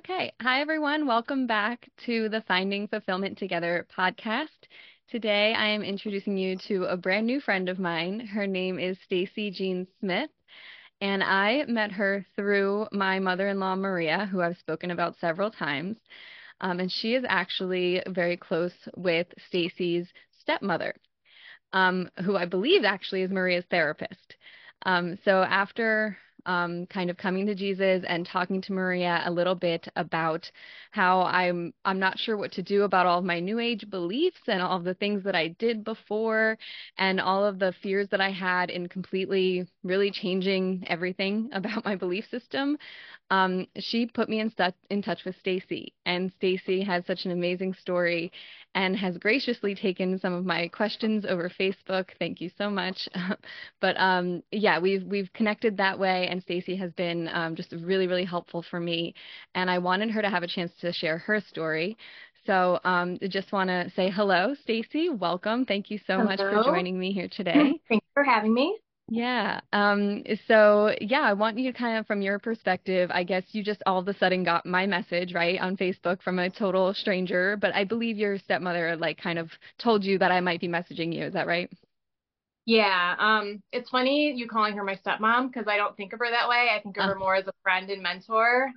Okay. Hi, everyone. Welcome back to the Finding Fulfillment Together podcast. Today, I am introducing you to a brand new friend of mine. Her name is Stacy Jean Smith, and I met her through my mother-in-law, Maria, who I've spoken about several times. And she is actually very close with Stacy's stepmother, who I believe actually is Maria's therapist. So after kind of coming to Jesus and talking to Maria a little bit about how I'm not sure what to do about all of my New Age beliefs and all of the things that I did before and all of the fears that I had in completely really changing everything about my belief system. She put me in touch with Stacy, and Stacy has such an amazing story and has graciously taken some of my questions over Facebook. Thank you so much. But yeah, we've connected that way, and Stacy has been just really, really helpful for me. And I wanted her to have a chance to share her story. So just want to say hello, Stacy. Welcome. Thank you so much for Hello. joining me here today. Thanks for having me. Yeah. So yeah, I want you to kind of from your perspective, I guess you just all of a sudden got my message, right, on Facebook from a total stranger, but I believe your stepmother like kind of told you that I might be messaging you. Is that right? Yeah, it's funny you calling her my stepmom because I don't think of her that way. I think of Uh, her more as a friend and mentor.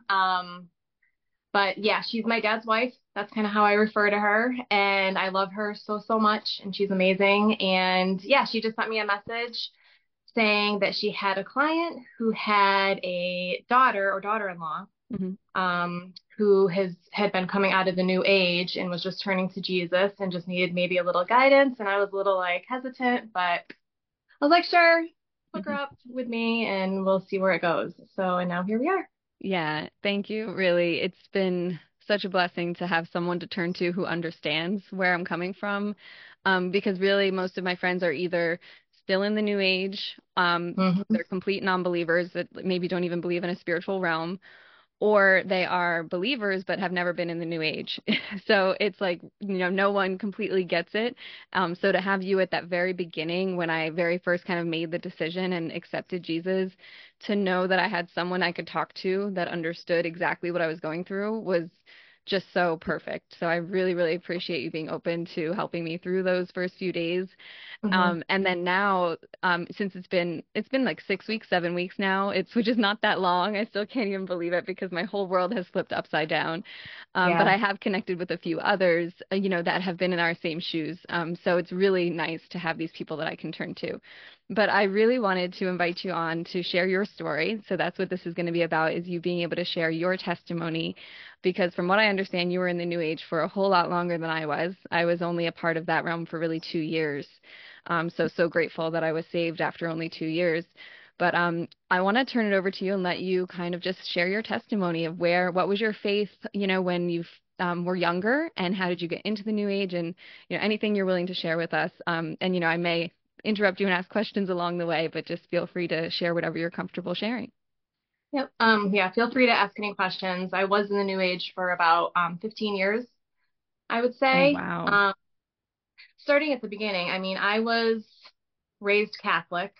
But yeah, she's my dad's wife. That's kind of how I refer to her, and I love her so, so much, and she's amazing. And yeah, she just sent me a message saying that she had a client who had a daughter or daughter-in-law mhm. who had been coming out of the new age and was just turning to Jesus and just needed maybe a little guidance. And I was a little like hesitant, but I was like, sure, hook her Mhm. up with me and we'll see where it goes. So, and now here we are. Yeah, thank you. Really, it's been such a blessing to have someone to turn to who understands where I'm coming from. Because really, most of my friends are either still in the new age, Hmm. they're complete non-believers that maybe don't even believe in a spiritual realm, or they are believers but have never been in the new age. So it's like, no one completely gets it. So to have you at that very beginning, when I very first kind of made the decision and accepted Jesus, to know that I had someone I could talk to that understood exactly what I was going through was just so perfect. So I really, really appreciate you being open to helping me through those first few days. Hmm. And then now, since it's been like 6 weeks, 7 weeks now, which is not that long. I still can't even believe it because my whole world has flipped upside down. But Yeah. I have connected with a few others, that have been in our same shoes. So it's really nice to have these people that I can turn to. But I really wanted to invite you on to share your story. So that's what this is going to be about, is you being able to share your testimony. Because from what I understand, you were in the New Age for a whole lot longer than I was. I was only a part of that realm for really 2 years. So grateful that I was saved after only 2 years. But I want to turn it over to you and let you kind of just share your testimony of what was your faith, when you were younger, and how did you get into the New Age, and anything you're willing to share with us. And I may interrupt you and ask questions along the way, but just feel free to share whatever you're comfortable sharing. Yep. Yeah, feel free to ask any questions. I was in the new age for about 15 years, I would Oh, say. wow. Starting at the beginning, I mean, I was raised Catholic.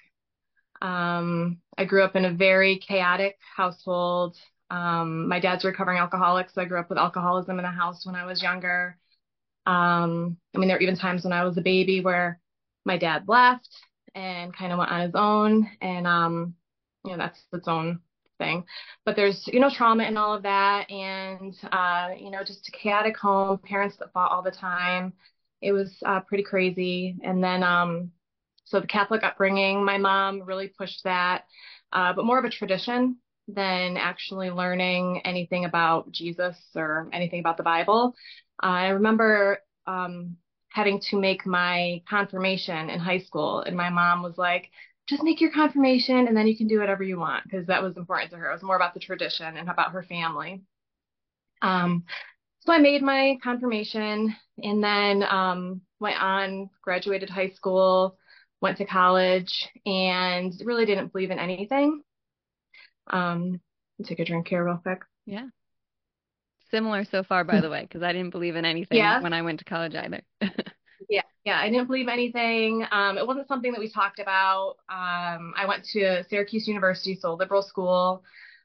I grew up in a very chaotic household. My dad's a recovering alcoholic, so I grew up with alcoholism in the house when I was younger. I mean, there were even times when I was a baby where my dad left and kind of went on his own, and that's its own thing. But there's, trauma and all of that, and just a chaotic home, parents that fought all the time. It was pretty crazy. And then so the Catholic upbringing, my mom really pushed that, but more of a tradition than actually learning anything about Jesus or anything about the Bible. I remember having to make my confirmation in high school, and my mom was like, just make your confirmation and then you can do whatever you want, because that was important to her. It was more about the tradition and about her family. Um, so I made my confirmation and then went on, graduated high school, went to college, and really didn't believe in anything. I'll take a drink here real quick. Yeah. Similar so far, by the way, because I didn't believe in anything Yeah, when I went to college either. yeah. I didn't believe anything. It wasn't something that we talked about. I went to Syracuse University, so liberal school.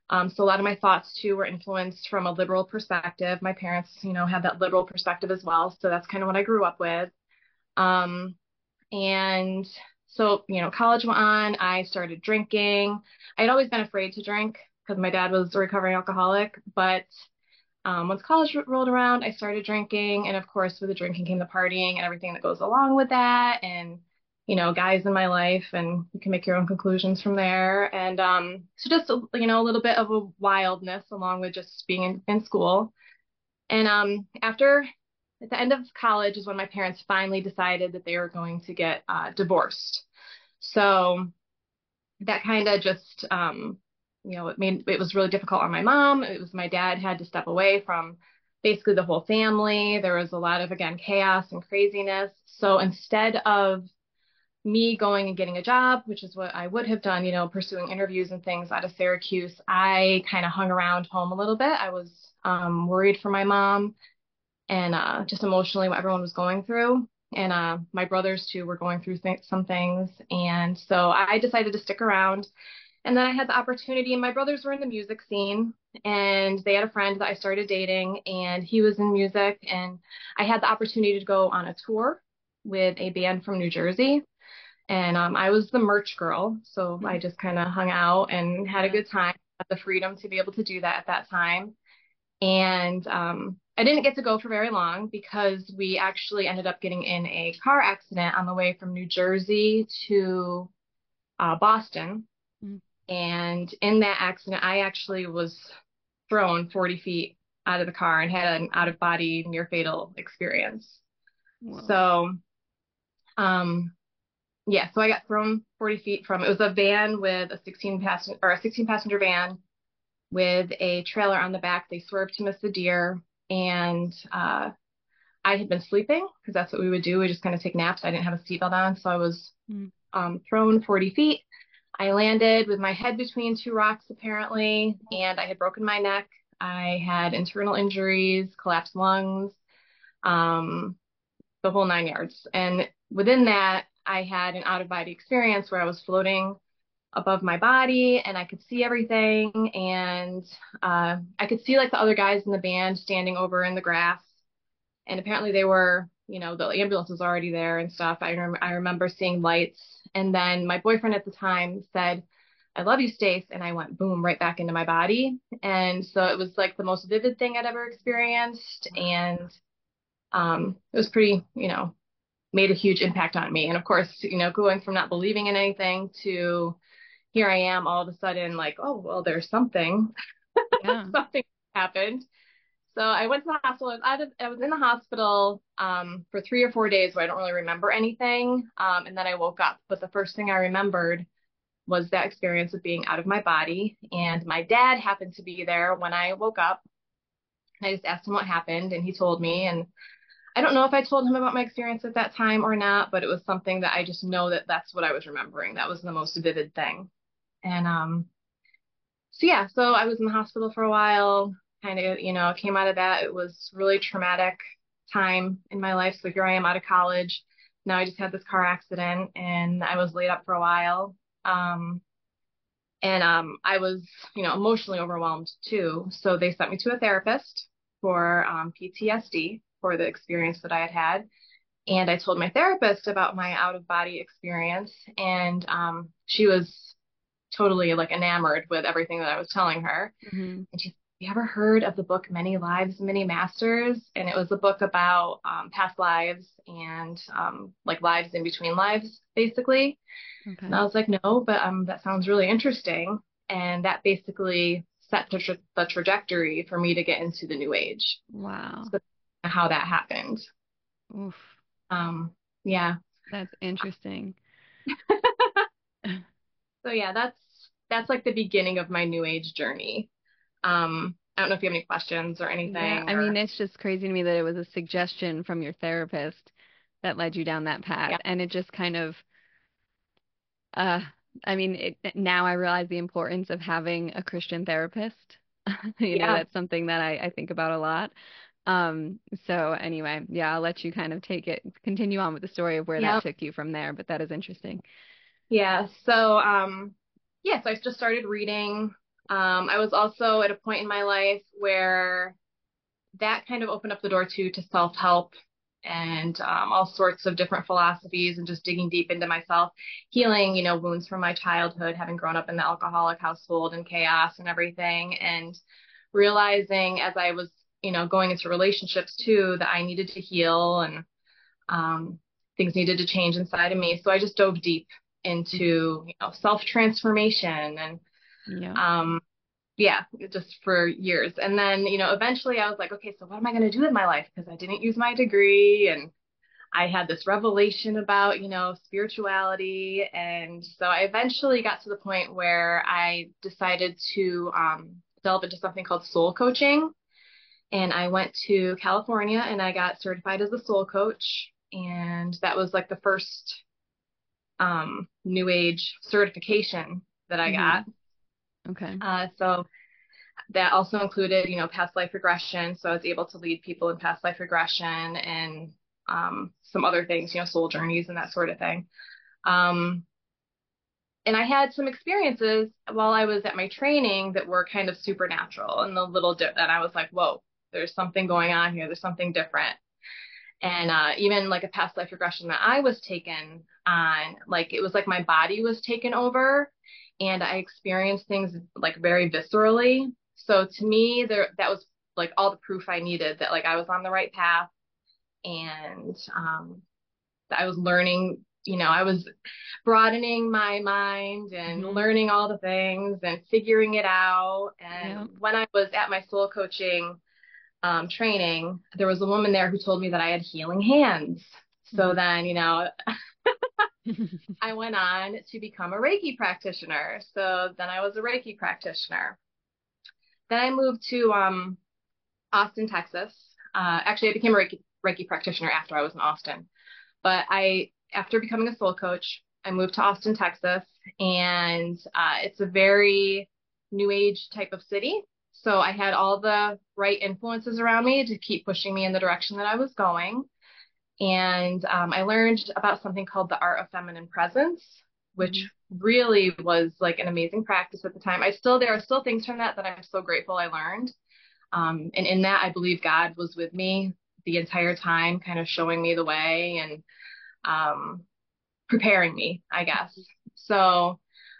So a lot of my thoughts too were influenced from a liberal perspective. My parents, had that liberal perspective as well. So that's kind of what I grew up with. Um, and so, college went on, I started drinking. I had always been afraid to drink because my dad was a recovering alcoholic, but once college rolled around, I started drinking. And of course, with the drinking came the partying and everything that goes along with that. And, guys in my life, and you can make your own conclusions from there. And so just, a little bit of a wildness along with just being in school. And at the end of college is when my parents finally decided that they were going to get divorced. So that kind of just, it was really difficult on my mom. It was my dad had to step away from basically the whole family. There was a lot of, again, chaos and craziness. So instead of me going and getting a job, which is what I would have done, pursuing interviews and things out of Syracuse, I kind of hung around home a little bit. I was worried for my mom and just emotionally what everyone was going through. And my brothers too were going through some things. And so I decided to stick around. And then I had the opportunity, and my brothers were in the music scene, and they had a friend that I started dating, and he was in music. And I had the opportunity to go on a tour with a band from New Jersey. And I was the merch girl. So I just kind of hung out and had a good time, had the freedom to be able to do that at that time. And I didn't get to go for very long because we actually ended up getting in a car accident on the way from New Jersey to Boston. Mm. And in that accident, I actually was thrown 40 feet out of the car and had an out of body near fatal experience. Whoa. So, yeah, so I got thrown 40 feet it was a van with a 16 passenger van with a trailer on the back. They swerved to miss the deer, and I had been sleeping because that's what we would do. We just kind of take naps. I didn't have a seatbelt on, so I was thrown 40 feet. I landed with my head between two rocks, apparently, and I had broken my neck. I had internal injuries, collapsed lungs, the whole 9 yards. And within that, I had an out-of-body experience where I was floating above my body and I could see everything. And I could see like the other guys in the band standing over in the grass. And apparently they were, the ambulance was already there and stuff. I remember seeing lights. And then my boyfriend at the time said, "I love you, Stace." And I went boom right back into my body. And so it was like the most vivid thing I'd ever experienced. And it was pretty, made a huge impact on me. And of course, going from not believing in anything to here I am all of a sudden like, oh, well, there's something. Yeah. Something happened. So I went to the hospital. I was in the hospital for 3 or 4 days where I don't really remember anything. And then I woke up. But the first thing I remembered was that experience of being out of my body. And my dad happened to be there when I woke up. And I just asked him what happened, and he told me. And I don't know if I told him about my experience at that time or not, but it was something that I just know that that's what I was remembering. That was the most vivid thing. And so yeah, so I was in the hospital for a while, kind of, came out of that. It was really traumatic time in my life. So here I am out of college. Now I just had this car accident and I was laid up for a while. I was, emotionally overwhelmed too. So they sent me to a therapist for PTSD for the experience that I had had. And I told my therapist about my out of body experience, and she was totally like enamored with everything that I was telling her. Mm-hmm. And she said, "You ever heard of the book Many Lives, Many Masters?" And it was a book about past lives and like lives in between lives, basically. Okay. And I was like, "No, but that sounds really interesting." And that basically set the trajectory for me to get into the New Age. Wow. So how that happened. Oof. Yeah. That's interesting. So yeah, that's like the beginning of my New Age journey. I don't know if you have any questions or Yeah, anything I mean, or it's just crazy to me that it was a suggestion from your therapist that led you down that path. yeah, And it just kind of, uh, I mean, now I realize the importance of having a Christian therapist. yeah, That's something that I think about a lot. So anyway, yeah, I'll let you kind of continue on with the story of where that yeah, took you from there, but that is interesting. yeah. So so I just started reading I was also at a point in my life where that kind of opened up the door too to self-help and all sorts of different philosophies and just digging deep into myself, healing, wounds from my childhood, having grown up in the alcoholic household and chaos and everything, and realizing as I was, going into relationships too, that I needed to heal and um, things needed to change inside of me. So I just dove deep into, self-transformation and Yeah. um, yeah, just for years. And then, eventually I was like, okay, so what am I going to do with my life? Because I didn't use my degree and I had this revelation about, spirituality. And so I eventually got to the point where I decided to delve into something called soul coaching. And I went to California and I got certified as a soul coach. And that was like the first new age certification that I got. Hmm. Okay. So that also included, past life regression. So I was able to lead people in past life regression and some other things, soul journeys and that sort of thing. Um, and I had some experiences while I was at my training that were kind of supernatural and and I was like, whoa, there's something going on here. There's something different. And even like a past life regression that I was taken on, like it was like my body was taken over and I experienced things like very viscerally. So to me, that was like all the proof I needed that like I was on the right path and that I was learning, I was broadening my mind and Hmm. learning all the things and figuring it out. And Yeah. when I was at my soul coaching training, there was a woman there who told me that I had healing hands. So Hmm. then, I went on to become a Reiki practitioner. So then I was a Reiki practitioner. Then I moved to Austin, Texas. Actually, I became a Reiki practitioner after I was in Austin. But after becoming a soul coach, I moved to Austin, Texas, and it's a very new age type of city. So I had all the right influences around me to keep pushing me in the direction that I was going. And I learned about something called the art of feminine presence, Hmm. which really was like an amazing practice at the time. There are still things from that I'm so grateful I learned. And in that, I believe God was with me the entire time, kind of showing me the way and um, preparing me, I guess. So,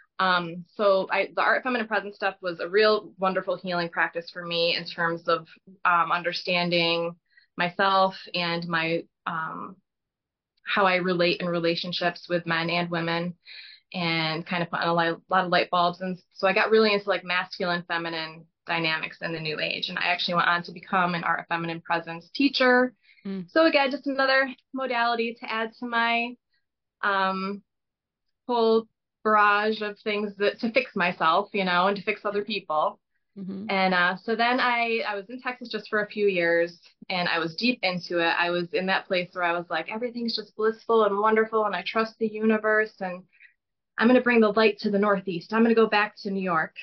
the art of feminine presence stuff was a real wonderful healing practice for me in terms of understanding myself and my how I relate in relationships with men and women and kind of put on a lot of light bulbs. And so I got really into like masculine, feminine dynamics in the new age. And I actually went on to become an art of feminine presence teacher. Mm. So again, just another modality to add to my um, whole barrage of things to fix myself, and to fix Yeah. other people. Hmm. And so then I was in Texas just for a few years and I was deep into it. I was in that place where I was like, everything's just blissful and wonderful and I trust the universe and I'm going to bring the light to the Northeast. I'm going to go back to New York.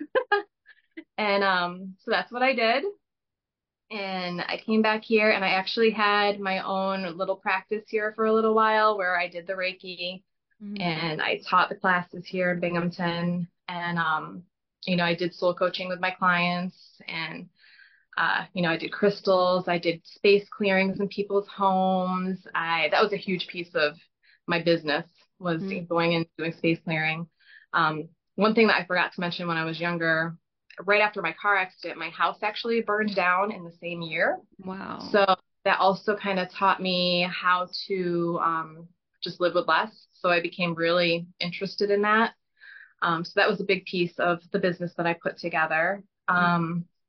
And so that's what I did. And I came back here and I actually had my own little practice here for a little while where I did the Reiki Hmm. and I taught the classes here in Binghamton. And, I did soul coaching with my clients and, I did crystals. I did space clearings in people's homes. That was a huge piece of my business was Hmm. going and doing space clearing. One thing that I forgot to mention when I was younger, right after my car accident, my house actually burned down in the same year. Wow. So that also kind of taught me how to just live with less. So I became really interested in that. So that was a big piece of the business that I put together. Hmm.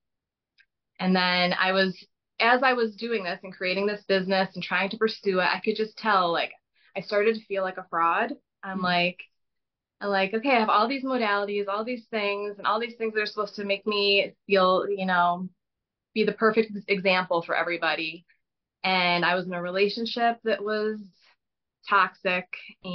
And then as I was doing this and creating this business and trying to pursue it, I could just tell, like, I started to feel like a fraud. I'm Hmm. like, okay, I have all these modalities, all these things, and all these things that are supposed to make me feel, be the perfect example for everybody. And I was in a relationship that was toxic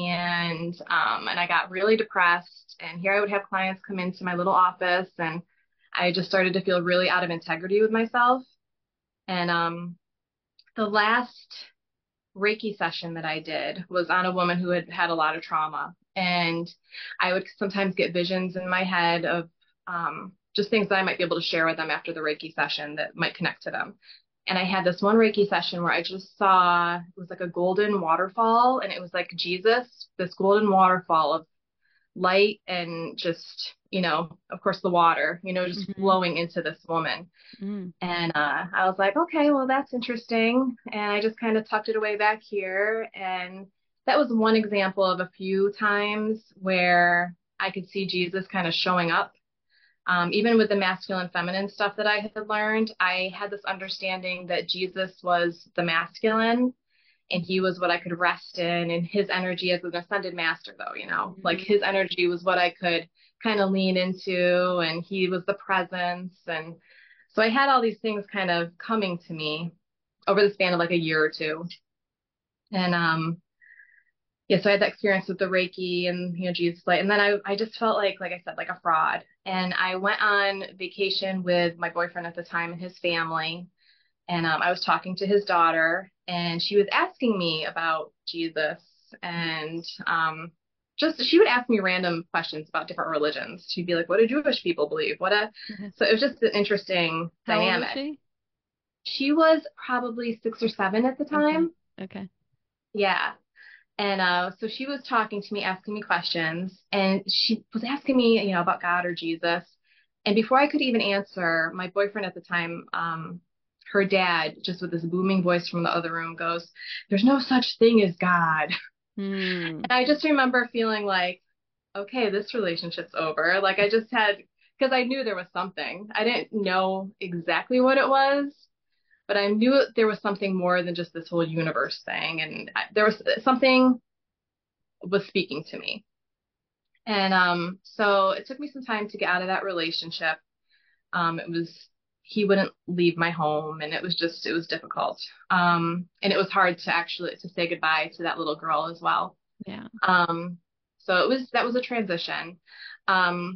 and I got really depressed. And here I would have clients come into my little office and I just started to feel really out of integrity with myself. And the last Reiki session that I did was on a woman who had had a lot of trauma. And I would sometimes get visions in my head of just things that I might be able to share with them after the Reiki session that might connect to them. And I had this one Reiki session where I just saw, it was like a golden waterfall, and it was like Jesus, this golden waterfall of light and just, of course, the water, just Mm-hmm. flowing into this woman. Mm. And I was like, okay, well, that's interesting. And I just kind of tucked it away back here. And that was one example of a few times where I could see Jesus kind of showing up. Even with the masculine feminine stuff that I had learned, I had this understanding that Jesus was the masculine and he was what I could rest in, and his energy as an ascended master, though, like Mm. his energy was what I could kind of lean into, and he was the presence. And so I had all these things kind of coming to me over the span of like a year or two. And yeah, so I had that experience with the Reiki and, Jesus light. And then I just felt like I said, like a fraud. And I went on vacation with my boyfriend at the time and his family. And I was talking to his daughter, and she was asking me about Jesus, and just she would ask me random questions about different religions. She'd be like, "What do Jewish people believe? What a?" So it was just an interesting How old was dynamic. she? She was probably 6 or 7 at the Okay. time. Okay. Yeah. And so she was talking to me, asking me questions, and she was asking me, about God or Jesus. And before I could even answer, my boyfriend at the time, her dad, just with this booming voice from the other room, goes, "There's no such thing as God." Hmm. And I just remember feeling like, okay, this relationship's over. Like I just had, because I knew there was something. I didn't know exactly what it was, but I knew there was something more than just this whole universe thing. And there was something was speaking to me. And so it took me some time to get out of that relationship. It was he wouldn't leave my home, and it was difficult. And it was hard to actually to say goodbye to that little girl as well. Yeah. So that was a transition. Um,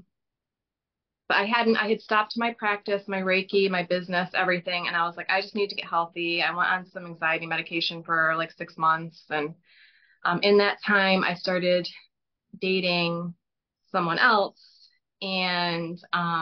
but I had stopped my practice, my Reiki, my business, everything, and I was like, I just need to get healthy. I went on some anxiety medication for like 6 months, and in that time, I started dating someone else, and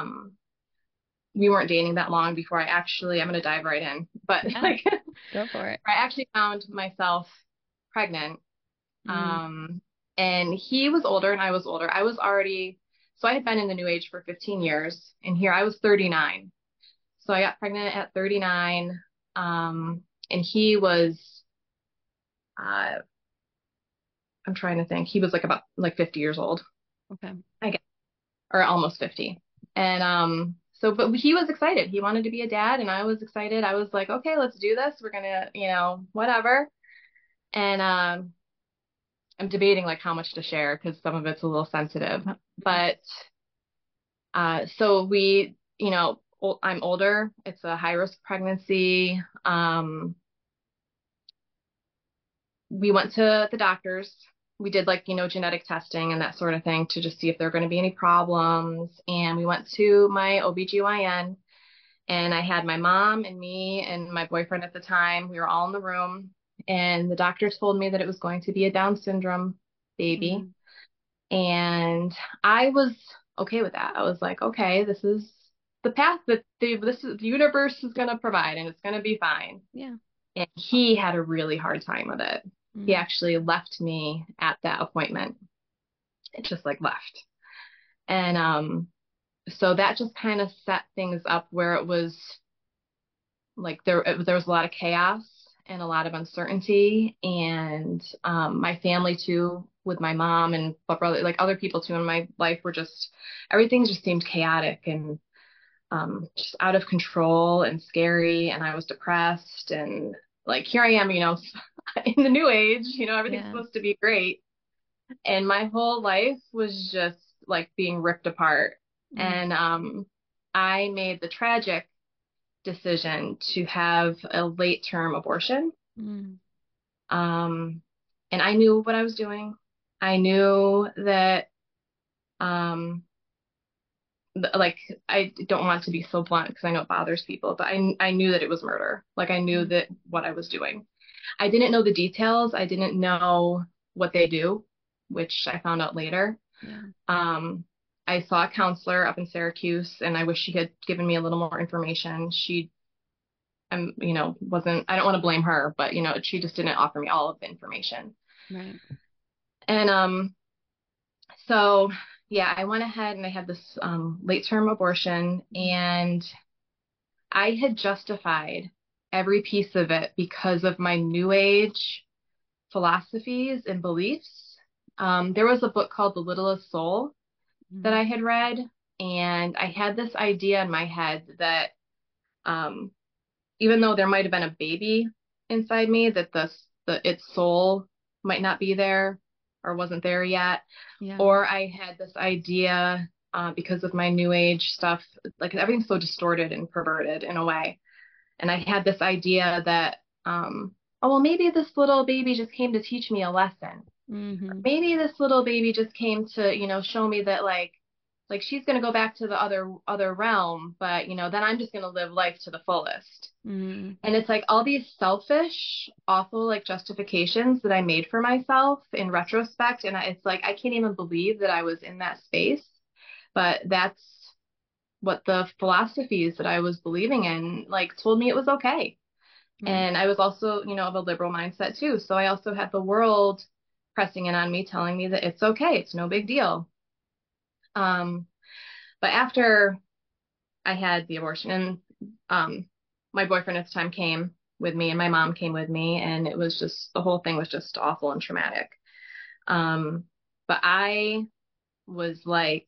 we weren't dating that long before I'm going to dive right in, but Yeah. like Go for it. I actually found myself pregnant. Mm. And he was older and I was older. I was already, so I had been in the new age for 15 years, and here I was 39. So I got pregnant at 39. And he was, uh, I'm trying to think, he was like about like 50 years old, Okay. I guess, or almost 50. And so but he was excited. He wanted to be a dad, and I was excited. I was like, okay, let's do this. We're gonna, whatever. And I'm debating like how much to share because some of it's a little sensitive. But so I'm older. It's a high risk pregnancy. We went to the doctors. We did like, genetic testing and that sort of thing to just see if there were going to be any problems. And we went to my OBGYN, and I had my mom and me and my boyfriend at the time. We were all in the room, and the doctor told me that it was going to be a Down syndrome baby. Mm. And I was okay with that. I was like, okay, this is the path that the universe is going to provide, and it's going to be fine. Yeah. And he had a really hard time with it. He Mm. actually left me at that appointment. It just like left. And so that just kind of set things up where it was like there was a lot of chaos and a lot of uncertainty. And my family too, with my mom and but brother, like other people too in my life, were just everything just seemed chaotic and just out of control and scary. And I was depressed, and like here I am, in the new age, everything's Yeah. supposed to be great, and my whole life was just like being ripped apart. Mm. And I made the tragic decision to have a late term abortion. Mm. Um, and I knew what I was doing. I knew that, um, like, I don't want to be so blunt because I know it bothers people, but I knew that it was murder. Like, I knew Mm. that what I was doing. I didn't know the details. I didn't know what they do, which I found out later. Yeah. Um, I saw a counselor up in Syracuse, and I wish she had given me a little more information. She, wasn't, I don't want to blame her, but, she just didn't offer me all of the information. Right. And so, yeah, I went ahead and I had this late term abortion, and I had justified every piece of it because of my New Age philosophies and beliefs. There was a book called The Littlest Soul that Mm-hmm. I had read, and I had this idea in my head that um, even though there might have been a baby inside me, that its soul might not be there or wasn't there yet. Yeah. Or I had this idea because of my New Age stuff, like everything's so distorted and perverted in a way. And I had this idea that, oh, well, maybe this little baby just came to teach me a lesson. Mm-hmm. Maybe this little baby just came to, show me that like she's going to go back to the other realm, but then I'm just going to live life to the fullest. Mm-hmm. And it's like all these selfish, awful like justifications that I made for myself in retrospect. And it's like I can't even believe that I was in that space, but that's what the philosophies that I was believing in like told me it was okay. Right. And I was also, of a liberal mindset too. So I also had the world pressing in on me, telling me that it's okay, it's no big deal. Um, but after I had the abortion, and my boyfriend at the time came with me, and my mom came with me, and it was just the whole thing was just awful and traumatic. But I was like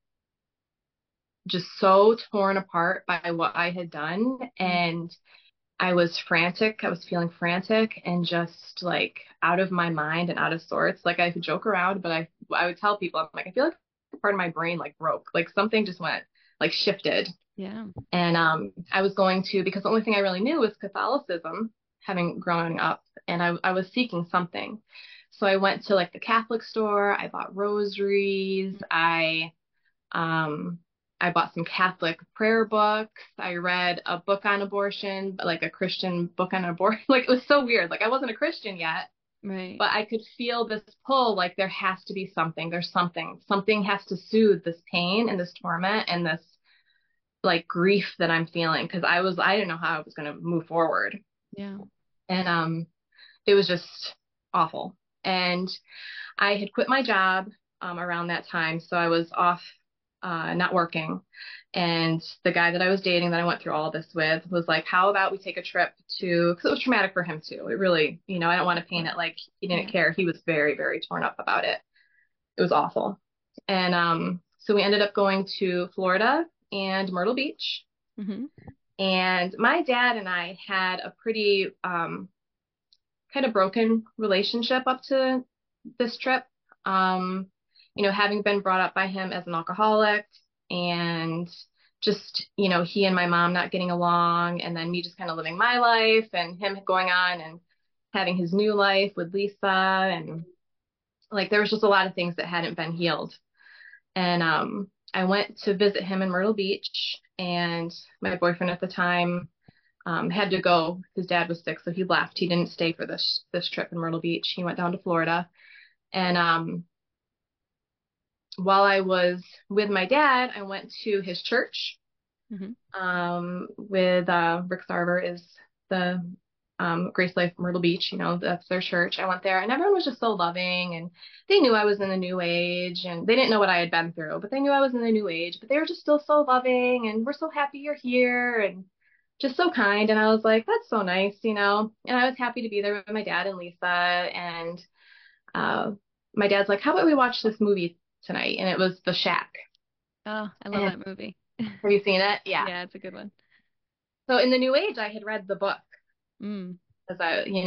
just so torn apart by what I had done, and I was frantic. I was feeling frantic and just like out of my mind and out of sorts. Like I could joke around, but I would tell people, I'm like, I feel like part of my brain like broke, like something just went like shifted. Yeah. And I was going to, because the only thing I really knew was Catholicism, having grown up, and I was seeking something. So I went to like the Catholic store. I bought rosaries. Um, I bought some Catholic prayer books. I read a book on abortion, but like a Christian book on abortion. Like it was so weird. Like I wasn't a Christian yet, Right. but I could feel this pull. Like there has to be something. There's something. Something has to soothe this pain and this torment and this like grief that I'm feeling because I didn't know how I was going to move forward. Yeah. And it was just awful. And I had quit my job around that time, so I was off not working. And the guy that I was dating that I went through all this with was like, how about we take a trip to, because it was traumatic for him too. It really, I don't want to paint it like he didn't Yeah. care. He was very, very torn up about it. It was awful. And so we ended up going to Florida and Myrtle Beach. Mm-hmm. And my dad and I had a pretty kind of broken relationship up to this trip. Um, having been brought up by him as an alcoholic and just, he and my mom not getting along, and then me just kind of living my life and him going on and having his new life with Lisa. And like there was just a lot of things that hadn't been healed. And I went to visit him in Myrtle Beach, and my boyfriend at the time had to go. His dad was sick, so he left. He didn't stay for this trip in Myrtle Beach. He went down to Florida. And while I was with my dad, I went to his church Mm-hmm. with Rick Sarver is the Grace Life Myrtle Beach. That's their church. I went there, and everyone was just so loving, and they knew I was in the New Age, and they didn't know what I had been through, but they knew I was in the New Age. But they were just still so loving, and we're so happy you're here, and just so kind. And I was like, that's so nice. And I was happy to be there with my dad and Lisa. And uh, my dad's like, how about we watch this movie tonight? And it was The Shack. Oh, I love And that movie. have you seen it? Yeah. Yeah, it's a good one. So in the New Age, I had read the book Mm. because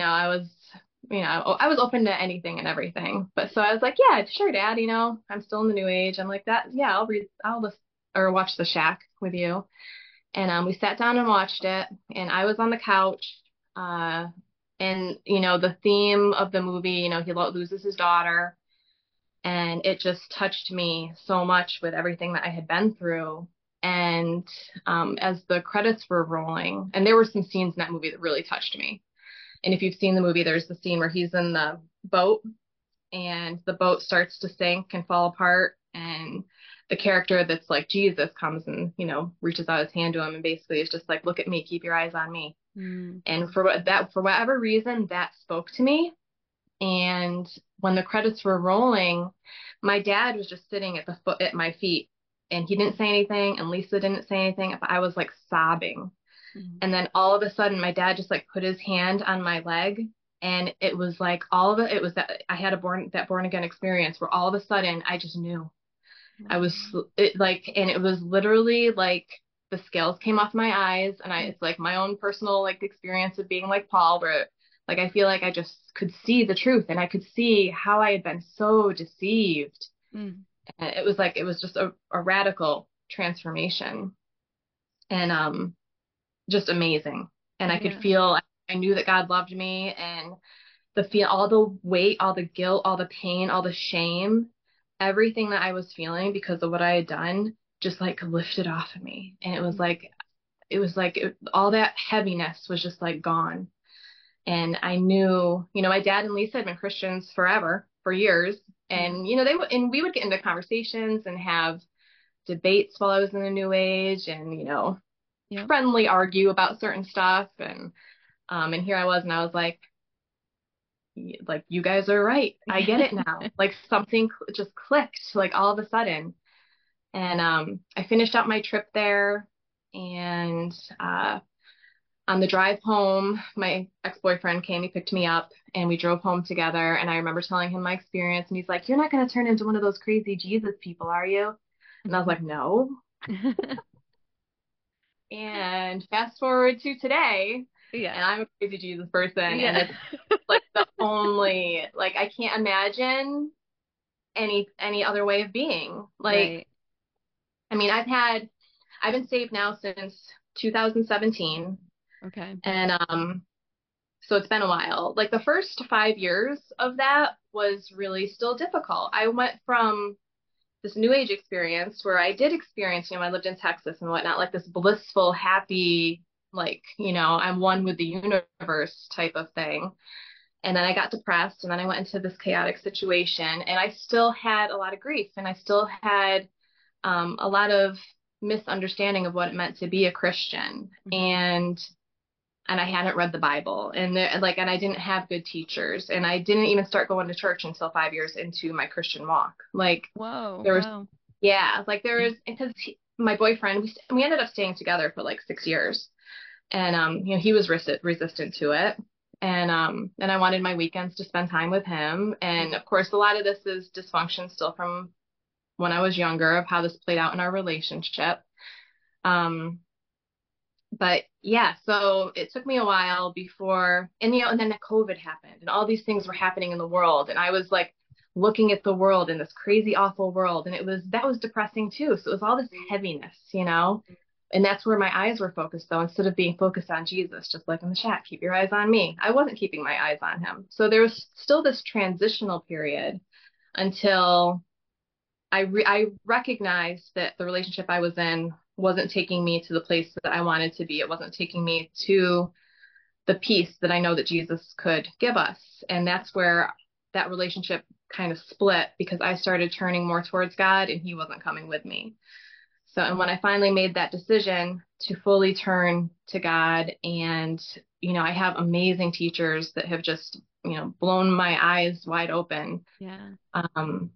I was open to anything and everything. But so I was like, yeah, sure, Dad. I'm still in the New Age. I'm like that. Yeah, I'll listen or watch The Shack with you. And we sat down and watched it, and I was on the couch. Uh, and the theme of the movie, he loses his daughter, and it just touched me so much with everything that I had been through. And as the credits were rolling, and there were some scenes in that movie that really touched me. And if you've seen the movie, there's the scene where he's in the boat, and the boat starts to sink and fall apart, and the character that's like Jesus comes and, reaches out his hand to him and basically is just like, look at me, keep your eyes on me. Mm. And for whatever reason, that spoke to me. And when the credits were rolling, my dad was just sitting at my feet, and he didn't say anything, and Lisa didn't say anything. But I was like sobbing. Mm. And then all of a sudden, my dad just like put his hand on my leg, and it was like all of it. It was that I had that born again experience where all of a sudden I just knew. I was and it was literally like the scales came off my eyes, and it's like my own personal like experience of being like Paul, where like I feel like I just could see the truth, and I could see how I had been so deceived. Mm. And it was just a radical transformation, and just amazing. And I could Yeah. feel, I knew that God loved me, and all the weight, all the guilt, all the pain, all the shame, everything that I was feeling because of what I had done just like lifted off of me. And all that heaviness was just like gone. And I knew, my dad and Lisa had been Christians forever, for years. Yeah. And, and we would get into conversations and have debates while I was in the New Age, and, Yep. friendly argue about certain stuff. And here I was, and I was like, you guys are right. I get it now. Like something just clicked, like all of a sudden. And I finished out my trip there, and on the drive home, my ex-boyfriend came, he picked me up, and we drove home together. And I remember telling him my experience, and he's like, "You're not going to turn into one of those crazy Jesus people, are you?" And I was like, "No." And fast forward to today, Yeah. and I'm a crazy Jesus person, and Yeah. it's like the only, like, I can't imagine any other way of being. Like, Right. I mean, I've been saved now since 2017, Okay. and so it's been a while. Like the first 5 years of that was really still difficult. I went from this new age experience where I did experience, I lived in Texas and whatnot, like this blissful, happy, like, I'm one with the universe type of thing. And then I got depressed, and then I went into this chaotic situation, and I still had a lot of grief, and I still had a lot of misunderstanding of what it meant to be a Christian. Mm-hmm. And I hadn't read the Bible, and and I didn't have good teachers, and I didn't even start going to church until 5 years into my Christian walk. Like Whoa. there was, Wow. yeah, like there was, because my boyfriend, we ended up staying together for like 6 years, and he was resistant to it, and I wanted my weekends to spend time with him, and of course a lot of this is dysfunction still from when I was younger of how this played out in our relationship. Um, but yeah, so it took me a while before, and then the COVID happened, and all these things were happening in the world, and I was like looking at the world in this crazy, awful world, and that was depressing too. So it was all this heaviness. And that's where my eyes were focused, though, instead of being focused on Jesus, just like in the chat, keep your eyes on me. I wasn't keeping my eyes on him. So there was still this transitional period until I recognized that the relationship I was in wasn't taking me to the place that I wanted to be. It wasn't taking me to the peace that I know that Jesus could give us. And that's where that relationship kind of split, because I started turning more towards God, and he wasn't coming with me. So, and when I finally made that decision to fully turn to God, and, I have amazing teachers that have just, blown my eyes wide open. Yeah. Um,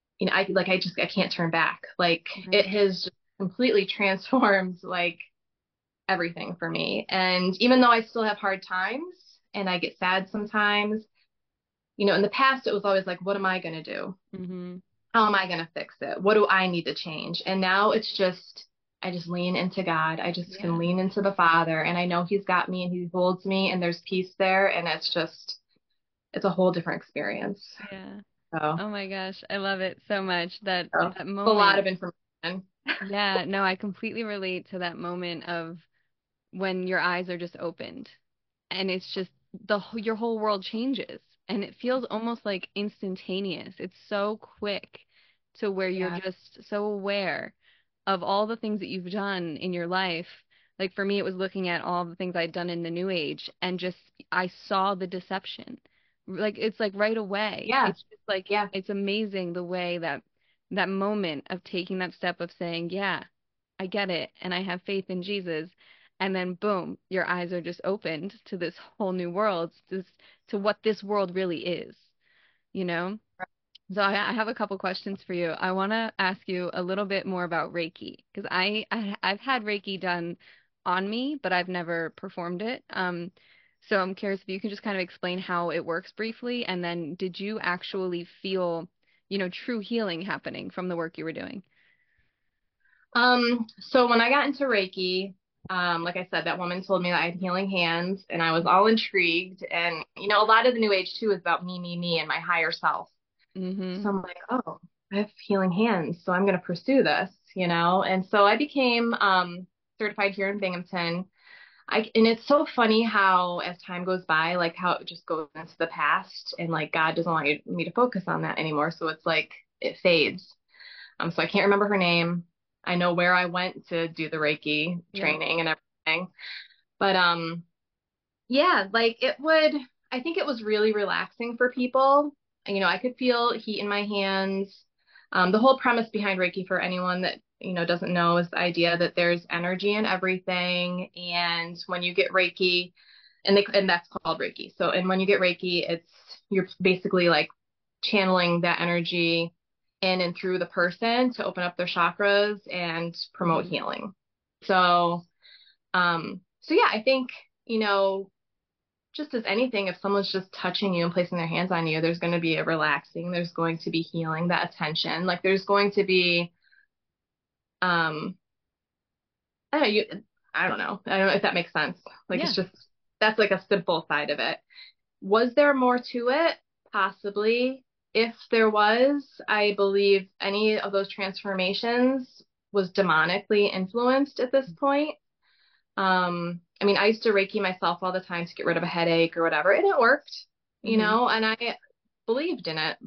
I can't turn back. Like it Right. has just completely transformed like everything for me. And even though I still have hard times and I get sad sometimes, in the past it was always like, what am I going to do? Mm-hmm. How am I going to fix it? What do I need to change? And now it's just, I just lean into God. I just can Yeah. lean into the Father, and I know he's got me and he holds me, and there's peace there. And it's a whole different experience. Yeah. So, Oh my gosh, I love it so much so that a lot moment. of information. Yeah, no, I completely relate to that moment of when your eyes are just opened and it's just your whole world changes and it feels almost like instantaneous. It's so quick to where you're Yeah. just so aware of all the things that you've done in your life. Like for me, it was looking at all the things I'd done in the new age and just I saw the deception. Like it's like right away. Yeah. It's just like Yeah. it's amazing the way that that moment of taking that step of saying, yeah, I get it, and I have faith in Jesus. And then boom, your eyes are just opened to this whole new world, to what this world really is, you know? So I have a couple questions for you. I want to ask you a little bit more about Reiki because I've had Reiki done on me, but I've never performed it. So I'm curious if you can just kind of explain how it works briefly, and then did you actually feel, true healing happening from the work you were doing? So when I got into Reiki, like I said, that woman told me that I had healing hands and I was all intrigued. And, a lot of the new age too is about me, and my higher self. Mm-hmm. So I'm like, oh, I have healing hands, so I'm going to pursue this. And so I became certified here in Binghamton. And it's so funny how as time goes by, like how it just goes into the past and like God doesn't want me to focus on that anymore. So it's like it fades. So I can't remember her name. I know where I went to do the Reiki Yeah. training and everything. But yeah, like I think it was really relaxing for people. I could feel heat in my hands. The whole premise behind Reiki for anyone that, doesn't know is the idea that there's energy in everything. And when you get Reiki, and that's called Reiki. So, and when you get Reiki, you're basically like channeling that energy in and through the person to open up their chakras and promote Mm-hmm. healing. So, so yeah, I think, you know, just as anything, if someone's just touching you and placing their hands on you, there's going to be a relaxing, there's going to be healing, that attention. Like there's going to be, um, I don't know, I don't know. I don't know if that makes sense. Like Yeah. it's just, that's like a simple side of it. Was there more to it? Possibly. If there was, I believe any of those transformations was demonically influenced at this point. I mean, I used to Reiki myself all the time to get rid of a headache or whatever, and it worked, Mm-hmm. and I believed in it.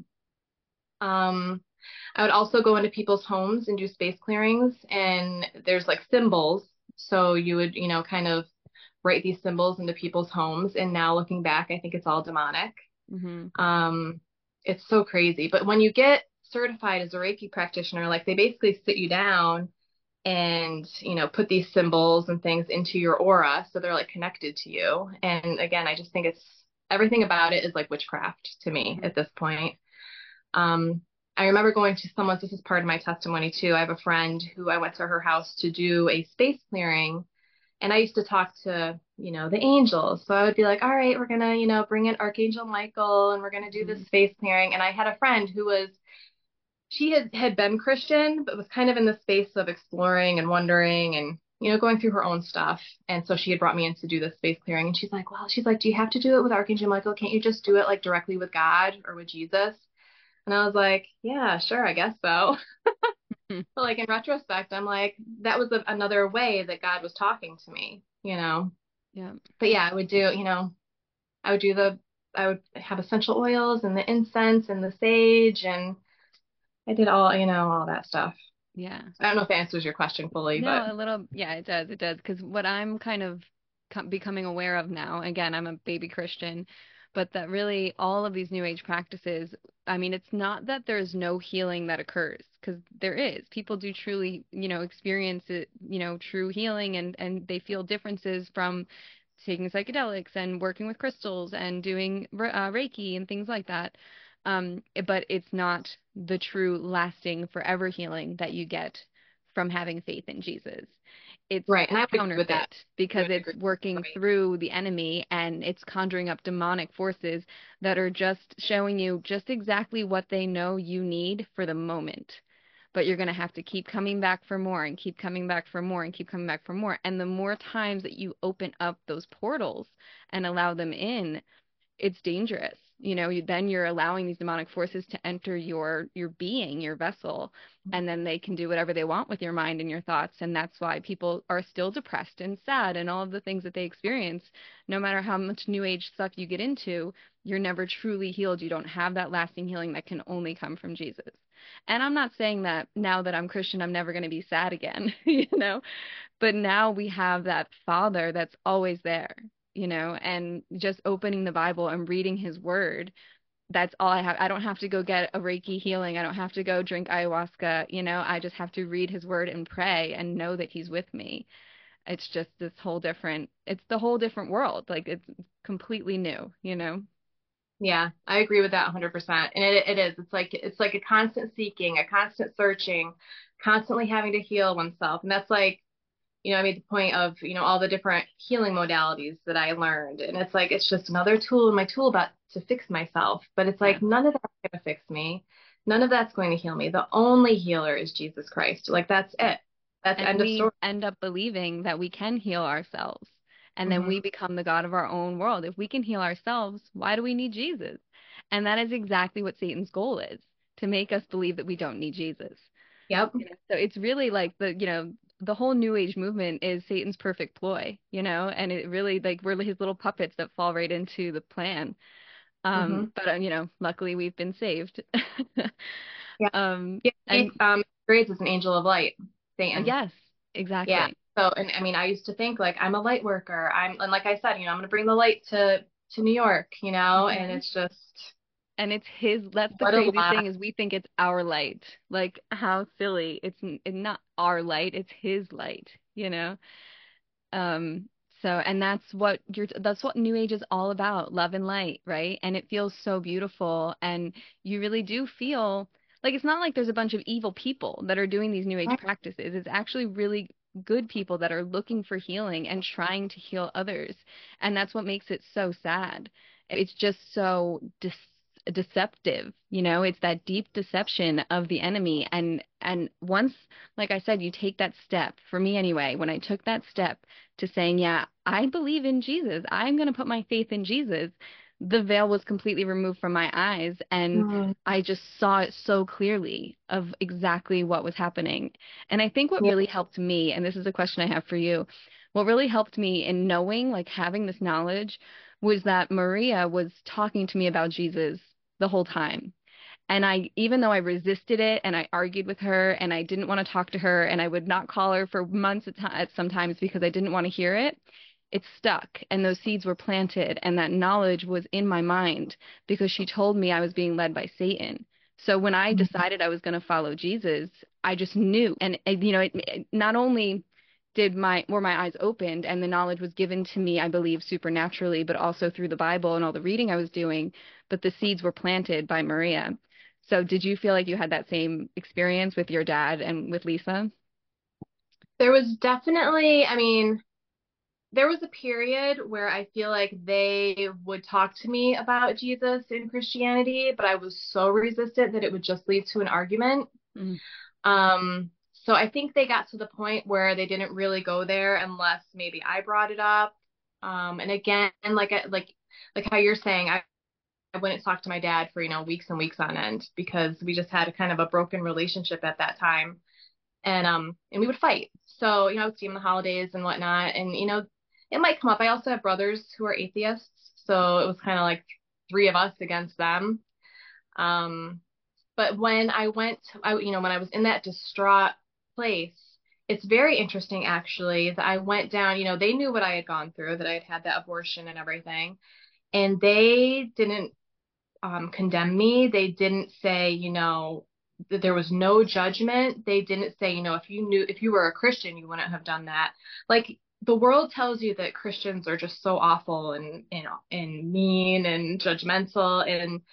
Um, I would also go into people's homes and do space clearings, and there's like symbols. So you would, kind of write these symbols into people's homes. And now looking back, I think it's all demonic. Mm-hmm. Um, it's so crazy. But when you get certified as a Reiki practitioner, like they basically sit you down and, put these symbols and things into your aura. So they're like connected to you. And again, I just think everything about it is like witchcraft to me Mm-hmm. at this point. Um, I remember going to this is part of my testimony too. I have a friend who I went to her house to do a space clearing, and I used to talk to, the angels. So I would be like, all right, we're gonna, bring in Archangel Michael and we're gonna do this space clearing. And I had a friend she had been Christian, but was kind of in the space of exploring and wondering and, going through her own stuff. And so she had brought me in to do this space clearing. And she's like, do you have to do it with Archangel Michael? Can't you just do it like directly with God or with Jesus? And I was like, yeah, sure, I guess so. Mm-hmm. But like in retrospect, I'm like, that was another way that God was talking to me. Yeah. But yeah, I would do I would have essential oils and the incense and the sage, and I did all that stuff. Yeah. I don't know if that answers your question fully, but No, a little, yeah, it does. It does. Because what I'm kind of becoming aware of now, again, I'm a baby Christian, but that really all of these New Age practices, I mean, it's not that there's no healing that occurs, because there is. People do truly, experience it, true healing, and they feel differences from taking psychedelics and working with crystals and doing Reiki and things like that. But it's not the true lasting forever healing that you get from having faith in Jesus. It's right. And I would agree with that counterfeit to because a it's degree. working Right. through the enemy and it's conjuring up demonic forces that are just showing you just exactly what they know you need for the moment. But you're going to have to keep coming back for more and keep coming back for more and keep coming back for more. And the more times that you open up those portals and allow them in, it's dangerous. Then you're allowing these demonic forces to enter your being, your vessel, and then they can do whatever they want with your mind and your thoughts. And that's why people are still depressed and sad and all of the things that they experience. No matter how much new age stuff you get into, you're never truly healed. You don't have that lasting healing that can only come from Jesus. And I'm not saying that now that I'm Christian, I'm never going to be sad again, but now we have that Father that's always there, and just opening the Bible and reading his word, that's all I have. I don't have to go get a Reiki healing. I don't have to go drink ayahuasca. I just have to read his word and pray and know that he's with me. It's just it's the whole different world. Like it's completely new. Yeah, I agree with that 100%. And it is. It's like a constant seeking, a constant searching, constantly having to heal oneself. And that's like, I made the point of, all the different healing modalities that I learned. And it's like it's just another tool in my tool belt to fix myself. But it's Yeah. like none of that's going to fix me. None of that's going to heal me. The only healer is Jesus Christ. Like that's it. That's And end of we story. end up believing that we can heal ourselves. And then Hmm. we become the God of our own world. If we can heal ourselves, why do we need Jesus? And that is exactly what Satan's goal is, to make us believe that we don't need Jesus. Yep. So it's really like the whole New Age movement is Satan's perfect ploy, and it really like we're his little puppets that fall right into the plan. Hmm. But luckily we've been saved. Yeah. Yeah. And Grades is an angel of light, Satan. yes, Yeah. exactly. So, and I mean, I used to think like I'm a light worker. And like I said, I'm going to bring the light to New York, and Hmm. it's just And that's the what a crazy lie. thing is we think it's our light. Like how silly. It's not our light, it's his light. Um, and that's what New Age is all about, love and light, right? And it feels so beautiful. And you really do feel like it's not like there's a bunch of evil people that are doing these New Age practices. It's actually really good people that are looking for healing and trying to heal others. And that's what makes it so sad. It's just so deceptive. It's that deep deception of the enemy. And once, like I said, you take that step, for me anyway, when I took that step to saying, yeah, I believe in Jesus. I'm going to put my faith in Jesus. The veil was completely removed from my eyes, and Mm, I just saw it so clearly of exactly what was happening. And I think what yeah. really helped me, and this is a question I have for you, what really helped me in knowing, like having this knowledge, was that Maria was talking to me about Jesus the whole time. And even though I resisted it and I argued with her and I didn't want to talk to her and I would not call her for months at sometimes because I didn't want to hear it, it stuck and those seeds were planted and that knowledge was in my mind because she told me I was being led by Satan. So when I Mhm. decided I was going to follow Jesus, I just knew. And not only were my eyes opened and the knowledge was given to me, I believe, supernaturally, but also through the Bible and all the reading I was doing, but the seeds were planted by Maria. So did you feel like you had that same experience with your dad and with Lisa? There was definitely, I mean, there was a period where I feel like they would talk to me about Jesus and Christianity, but I was so resistant that it would just lead to an argument. Mm, So I think they got to the point where they didn't really go there unless maybe I brought it up. And again, like how you're saying, I wouldn't talk to my dad for, weeks and weeks on end because we just had a kind of a broken relationship at that time. And we would fight. So, I would see him in the holidays and whatnot. And, it might come up. I also have brothers who are atheists. So it was kind of like three of us against them. Um, but when I went, when I was in that distraught place, it's very interesting actually that I went down, they knew what I had gone through, that I had had that abortion and everything. And they didn't condemn me. They didn't say, that there was no judgment. They didn't say, if you were a Christian, you wouldn't have done that. Like the world tells you that Christians are just so awful and mean and judgmental